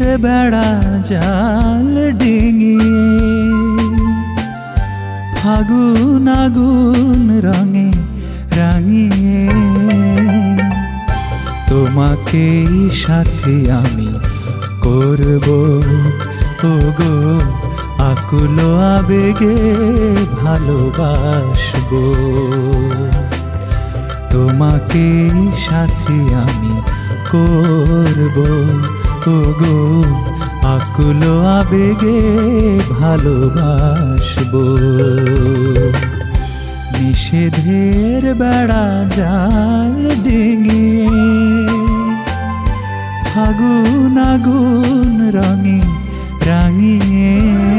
বেড়া জাল ডিঙিয়ে ফাগুন আগুন রঙে রাঙিয়ে তোমাকেই সাথে আমি করব ওগো আকুল আবেগে ভালোবাসবো তোমাকেই সাথে আমি করব ওগো আকুল আবেগে ভালোবাসবো নিষেধের বেড়া জাল ডিঙিয়ে ফাগুন আগুন রঙে রাঙিয়ে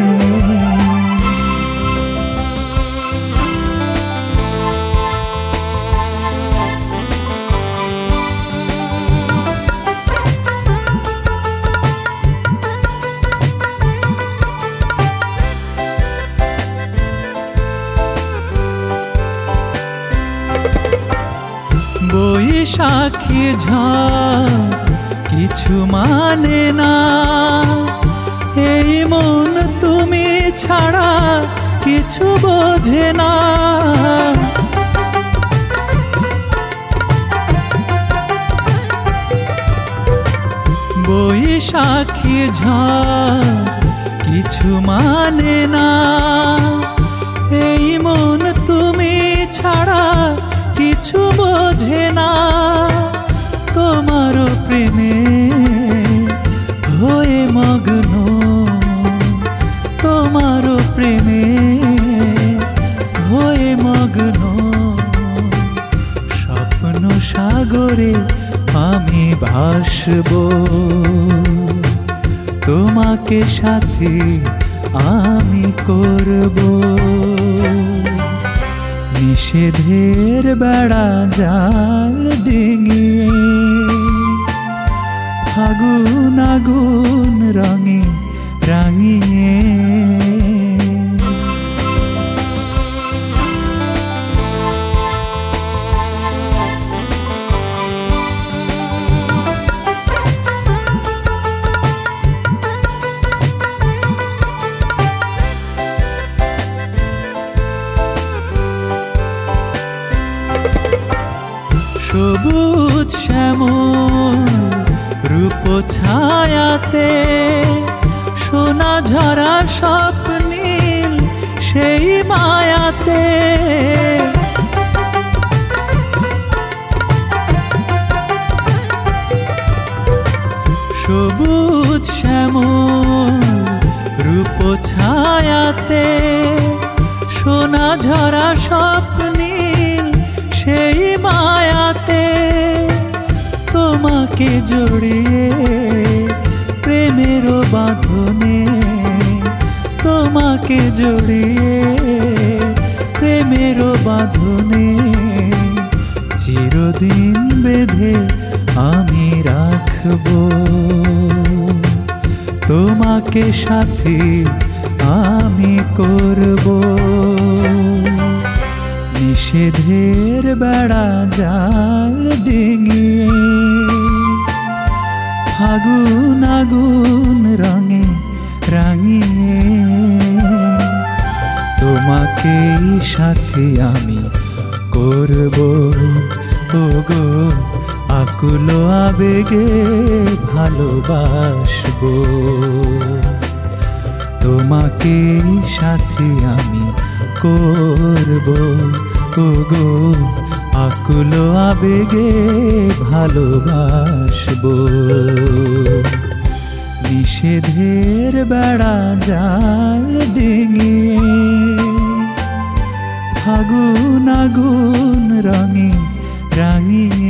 বৈশাখী ঝড় কিছু মানে না এই মন তুমি ছাড়া কিছু বোঝে না বৈশাখী ঝড় কিছু মানে না এই মন তুমি ছাড়া কিছু বোঝে না তোমার প্রেমে হয়ে মগ্ন তোমার প্রেমে হয়ে মগ্ন স্বপ্ন সাগরে আমি ভাসবো তোমাকে সাথে আমি করব নিষেধের বেড়া জাল ডিঙিয়ে ফাগুন আগুন রঙে রাঙিয়ে সবুজ শ্যামল রূপ ছায়াতে সোনা ঝরা স্বপ্নীল সেই মায়াতে সবুজ শ্যামল রূপ ছায়াতে সোনা ঝরা স্বপ্নীল সেই মায়াতে তোমাকে জড়িয়ে প্রেমের বাঁধনে তোমাকে জড়িয়ে প্রেমের বাঁধনে চিরদিন বেঁধে আমি রাখবো তোমাকে সাথে আমি করব নিষেধের বেড়া জাল ডিঙিয়ে ফাগুন আগুন রঙে রাঙিয়ে তোমাকেই সাথে আমি করব ওগো আকুল আবেগে ভালোবাসবো তোমাকেই সাথে আমি করব ওগো আকুল আবেগে ভালোবাসবো নিষেধের বেড়া জাল ডিঙিয়ে ফাগুন আগুন রঙে রাঙিয়ে